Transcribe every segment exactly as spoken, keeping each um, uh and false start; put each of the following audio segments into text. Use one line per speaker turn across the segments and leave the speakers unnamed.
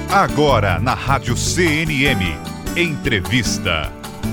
Agora na Rádio C N M, entrevista.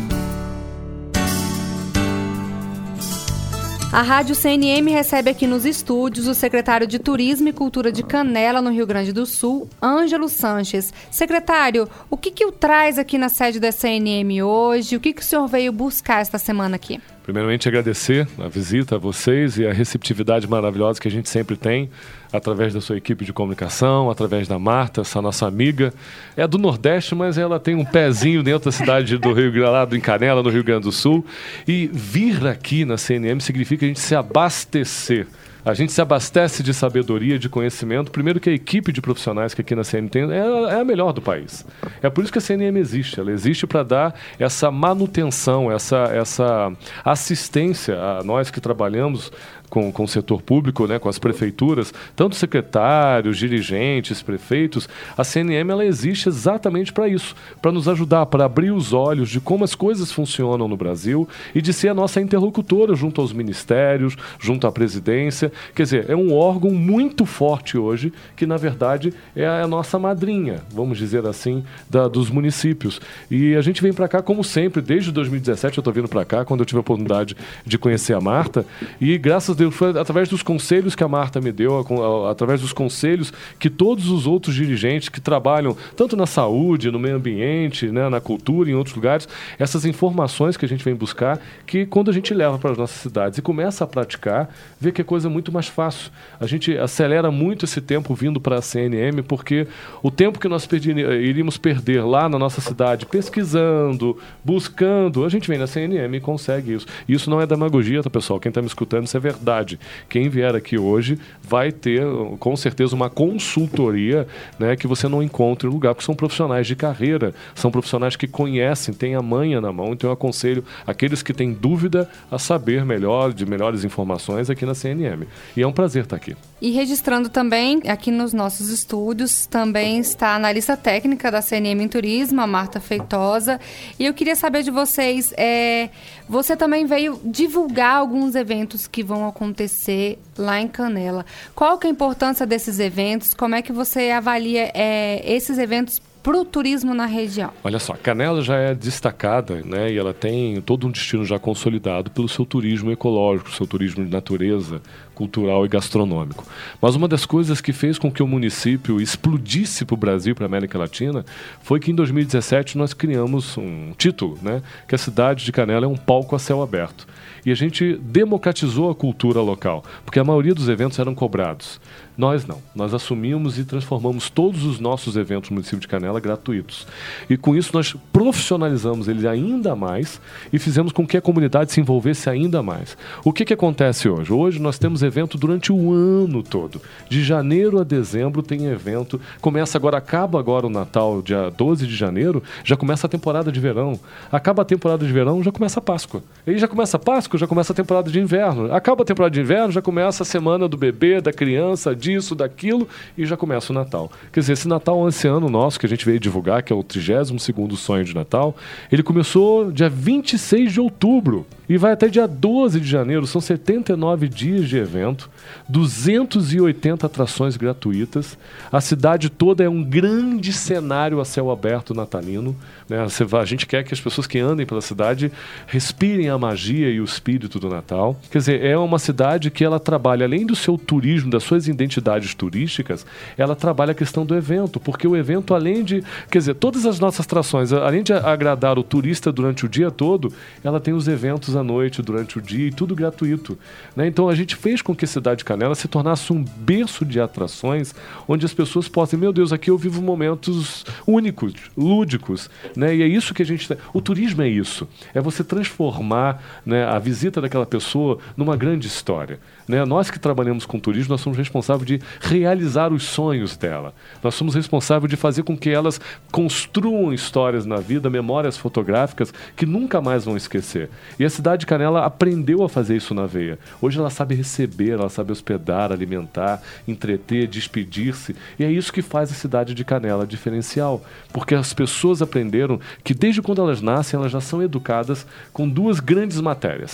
A Rádio C N M recebe aqui nos estúdios o secretário de Turismo e Cultura de Canela, no Rio Grande do Sul, Ângelo Sanches. Secretário, o que, que o traz aqui na sede da C N M hoje? O que, que o senhor veio buscar esta semana aqui?
Primeiramente, agradecer a visita a vocês e a receptividade maravilhosa que a gente sempre tem através da sua equipe de comunicação, através da Marta, essa nossa amiga. É do Nordeste, mas ela tem um pezinho dentro da cidade do Rio Grande, lá em Canela, no Rio Grande do Sul. E vir aqui na C N M significa a gente se abastecer. A gente se abastece de sabedoria, de conhecimento. Primeiro que a equipe de profissionais que aqui na C N M tem é, é a melhor do país. É por isso que a C N M existe. Ela existe para dar essa manutenção, essa, essa assistência a nós que trabalhamos com, com o setor público, né, com as prefeituras, tanto secretários, dirigentes, prefeitos. A C N M ela existe exatamente para isso, para nos ajudar, para abrir os olhos de como as coisas funcionam no Brasil e de ser a nossa interlocutora junto aos ministérios, junto à presidência. Quer dizer, é um órgão muito forte hoje, que na verdade é a nossa madrinha, vamos dizer assim, da, dos municípios. E a gente vem para cá, como sempre, desde dois mil e dezessete eu estou vindo para cá, quando eu tive a oportunidade de conhecer a Marta, e graças a Deus foi através dos conselhos que a Marta me deu, a, a, através dos conselhos que todos os outros dirigentes que trabalham tanto na saúde, no meio ambiente, né, na cultura, em outros lugares, essas informações que a gente vem buscar, que quando a gente leva para as nossas cidades e começa a praticar, vê que é coisa muito mais fácil. A gente acelera muito esse tempo vindo para a C N M, porque o tempo que nós perdi, iríamos perder lá na nossa cidade, pesquisando, buscando, a gente vem na C N M e consegue isso. E isso não é demagogia, tá, pessoal? Quem está me escutando, isso é verdade. Quem vier aqui hoje vai ter, com certeza, uma consultoria, né, que você não encontra em lugar, porque são profissionais de carreira, são profissionais que conhecem, têm a manha na mão. Então eu aconselho aqueles que têm dúvida a saber melhor, de melhores informações aqui na C N M. E é um prazer estar aqui.
E registrando também, aqui nos nossos estúdios, também está a analista técnica da C N M em Turismo, a Marta Feitosa. E eu queria saber de vocês, é, você também veio divulgar alguns eventos que vão acontecer lá em Canela. Qual que é a importância desses eventos? Como é que você avalia é, esses eventos para o turismo na região?
Olha só, Canela já é destacada, né, e ela tem todo um destino já consolidado pelo seu turismo ecológico, seu turismo de natureza, cultural e gastronômico. Mas uma das coisas que fez com que o município explodisse para o Brasil, para a América Latina, foi que em dois mil e dezessete nós criamos um título, né, que a cidade de Canela é um palco a céu aberto. E a gente democratizou a cultura local, porque a maioria dos eventos eram cobrados. Nós não. Nós assumimos e transformamos todos os nossos eventos no município de Canela gratuitos. E com isso nós profissionalizamos eles ainda mais e fizemos com que a comunidade se envolvesse ainda mais. O que que acontece hoje? Hoje nós temos evento durante o ano todo. De janeiro a dezembro tem evento. Começa agora, acaba agora o Natal, dia doze de janeiro, já começa a temporada de verão. Acaba a temporada de verão, já começa a Páscoa. Aí já começa a Páscoa, já começa a temporada de inverno. Acaba a temporada de inverno, já começa a semana do bebê, da criança, disso, daquilo, e já começa o Natal. Quer dizer, esse Natal, esse ano nosso, que a gente veio divulgar, que é o trigésimo segundo sonho de Natal, ele começou dia vinte e seis de outubro e vai até dia doze de janeiro. São setenta e nove dias de evento, duzentas e oitenta atrações gratuitas. A cidade toda é um grande cenário a céu aberto natalino, né? A gente quer que as pessoas que andem pela cidade respirem a magia e o espírito do Natal. Quer dizer, é uma cidade que ela trabalha, além do seu turismo, das suas identidades turísticas, ela trabalha a questão do evento, porque o evento, além de, quer dizer, todas as nossas atrações, além de agradar o turista durante o dia todo, ela tem os eventos à noite, durante o dia, e tudo gratuito, né? Então a gente fez com que a cidade de Canela se tornasse um berço de atrações, onde as pessoas possam, meu Deus, aqui eu vivo momentos únicos, lúdicos, né? E é isso que a gente... O turismo é isso, é você transformar, né, a visita daquela pessoa numa grande história, né? Nós que trabalhamos com turismo, nós somos responsáveis de realizar os sonhos dela, nós somos responsáveis de fazer com que elas construam histórias na vida, memórias fotográficas que nunca mais vão esquecer. E a cidade de Canela aprendeu a fazer isso na veia. Hoje ela sabe receber, ela sabe hospedar, alimentar, entreter, despedir-se. E é isso que faz a cidade de Canela diferencial. Porque as pessoas aprenderam que desde quando elas nascem, elas já são educadas com duas grandes matérias.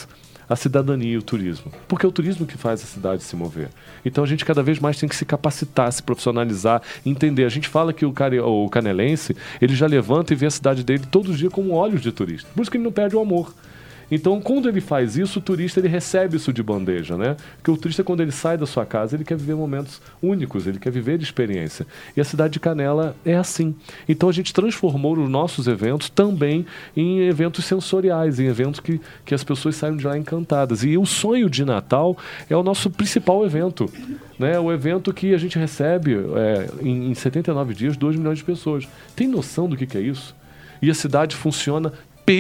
a cidadania e o turismo. Porque é o turismo que faz a cidade se mover. Então a gente cada vez mais tem que se capacitar, se profissionalizar, entender. A gente fala que o, care... o canelense, ele já levanta e vê a cidade dele todos os dias como olhos de turista. Por isso que ele não perde o amor. Então, quando ele faz isso, o turista ele recebe isso de bandeja, né? Porque o turista, quando ele sai da sua casa, ele quer viver momentos únicos, ele quer viver de experiência. E a cidade de Canela é assim. Então, a gente transformou os nossos eventos também em eventos sensoriais, em eventos que, que as pessoas saem de lá encantadas. E o Sonho de Natal é o nosso principal evento, né? O evento que a gente recebe é, em, em setenta e nove dias, dois milhões de pessoas. Tem noção do que, que é isso? E a cidade funciona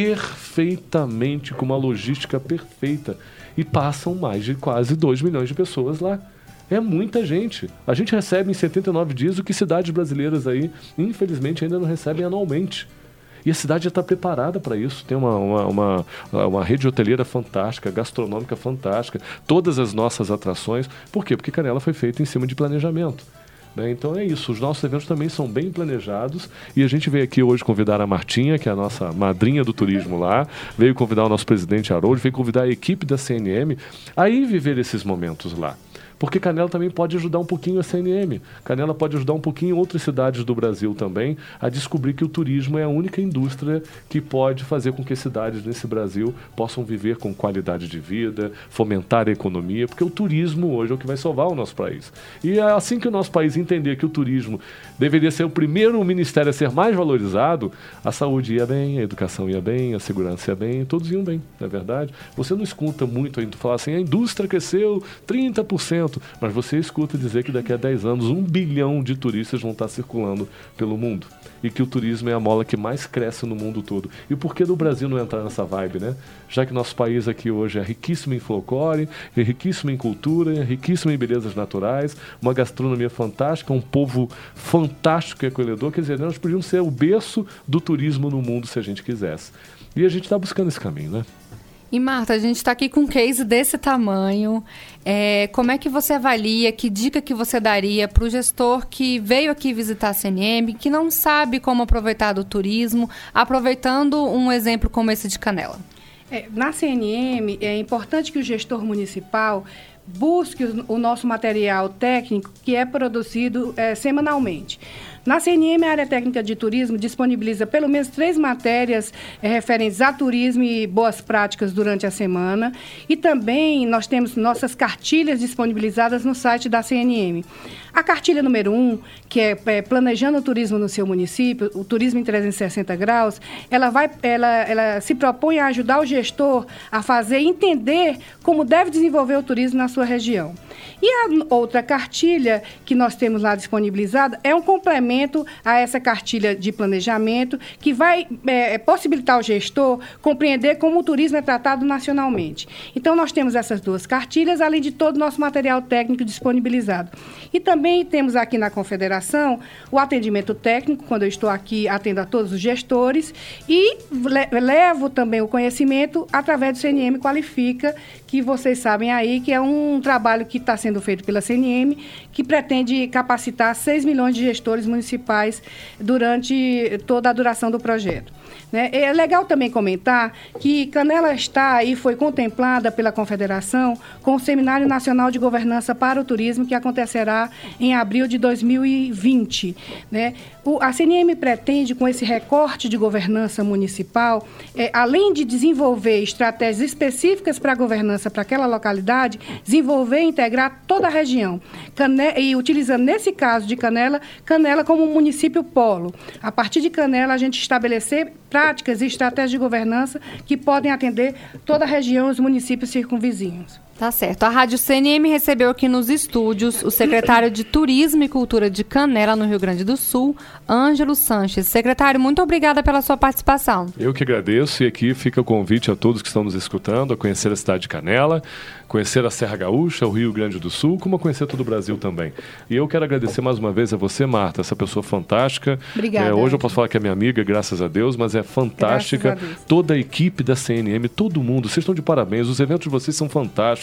perfeitamente, com uma logística perfeita. E passam mais de quase dois milhões de pessoas lá. É muita gente. A gente recebe em setenta e nove dias o que cidades brasileiras aí, infelizmente, ainda não recebem anualmente. E a cidade já está preparada para isso. Tem uma, uma, uma, uma rede hoteleira fantástica, gastronômica fantástica, todas as nossas atrações. Por quê? Porque Canela foi feita em cima de planejamento. Né? Então é isso, os nossos eventos também são bem planejados e a gente veio aqui hoje convidar a Martinha, que é a nossa madrinha do turismo lá, veio convidar o nosso presidente Haroldo, veio convidar a equipe da C N M a ir viver esses momentos lá. Porque Canela também pode ajudar um pouquinho a C N M. Canela pode ajudar um pouquinho outras cidades do Brasil também a descobrir que o turismo é a única indústria que pode fazer com que as cidades nesse Brasil possam viver com qualidade de vida, fomentar a economia, porque o turismo hoje é o que vai salvar o nosso país. E é assim que o nosso país entender que o turismo deveria ser o primeiro ministério a ser mais valorizado, a saúde ia bem, a educação ia bem, a segurança ia bem, todos iam bem, não é verdade? Você não escuta muito ainda falar assim, a indústria cresceu trinta por cento, mas você escuta dizer que daqui a dez anos um bilhão de turistas vão estar circulando pelo mundo e que o turismo é a mola que mais cresce no mundo todo. E por que do Brasil não entrar nessa vibe, né? Já que nosso país aqui hoje é riquíssimo em folclore, é riquíssimo em cultura, é riquíssimo em belezas naturais, uma gastronomia fantástica, um povo fantástico e acolhedor, quer dizer, nós podíamos ser o berço do turismo no mundo se a gente quisesse. E a gente está buscando esse caminho, né?
E Marta, a gente está aqui com um case desse tamanho. É, como é que você avalia, que dica que você daria para o gestor que veio aqui visitar a C N M, que não sabe como aproveitar do turismo, aproveitando um exemplo como esse de Canela?
É, na C N M, é importante que o gestor municipal busque o, o nosso material técnico que é produzido é, semanalmente. Na C N M, a área técnica de turismo disponibiliza pelo menos três matérias é, referentes a turismo e boas práticas durante a semana. E também nós temos nossas cartilhas disponibilizadas no site da C N M. A cartilha número um, que é, é Planejando o Turismo no seu município, o Turismo em trezentos e sessenta graus, ela, vai, ela, ela se propõe a ajudar o gestor a fazer entender como deve desenvolver o turismo na sua região. E a outra cartilha que nós temos lá disponibilizada é um complemento a essa cartilha de planejamento que vai é, possibilitar ao gestor compreender como o turismo é tratado nacionalmente. Então, nós temos essas duas cartilhas, além de todo o nosso material técnico disponibilizado. E também temos aqui na Confederação o atendimento técnico, quando eu estou aqui, atendo a todos os gestores, e le- levo também o conhecimento através do C N M Qualifica, que vocês sabem aí que é um trabalho que está sendo feito pela C N M, que pretende capacitar seis milhões de gestores municipais durante toda a duração do projeto. Né? É legal também comentar que Canela está e foi contemplada pela Confederação com o Seminário Nacional de Governança para o Turismo, que acontecerá em abril de dois mil e vinte. Né? O, a C N M pretende, com esse recorte de governança municipal, é, além de desenvolver estratégias específicas para a governança para aquela localidade, desenvolver e integrar toda a região. Cane- e utilizando, nesse caso de Canela, Canela como um município polo. A partir de Canela, a gente estabelecer práticas e estratégias de governança que podem atender toda a região e os municípios circunvizinhos.
Tá certo. A Rádio C N M recebeu aqui nos estúdios o secretário de Turismo e Cultura de Canela, no Rio Grande do Sul, Ângelo Sanches. Secretário, muito obrigada pela sua participação.
Eu que agradeço, e aqui fica o convite a todos que estão nos escutando a conhecer a cidade de Canela, conhecer a Serra Gaúcha, o Rio Grande do Sul, como a conhecer todo o Brasil também. E eu quero agradecer mais uma vez a você, Marta, essa pessoa fantástica.
Obrigada.
É, hoje eu posso falar que é minha amiga, graças a Deus, mas é fantástica.
Deus.
Toda a equipe da C N M, todo mundo, vocês estão de parabéns, os eventos de vocês são fantásticos.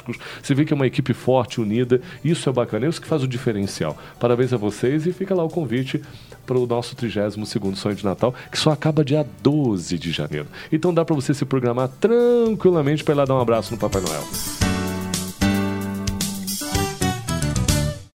fantásticos. Você vê que é uma equipe forte, unida. Isso é bacana, é isso que faz o diferencial. Parabéns a vocês e fica lá o convite para o nosso trigésimo segundo Sonho de Natal, que só acaba dia doze de janeiro. Então dá para você se programar tranquilamente para ir lá dar um abraço no Papai Noel.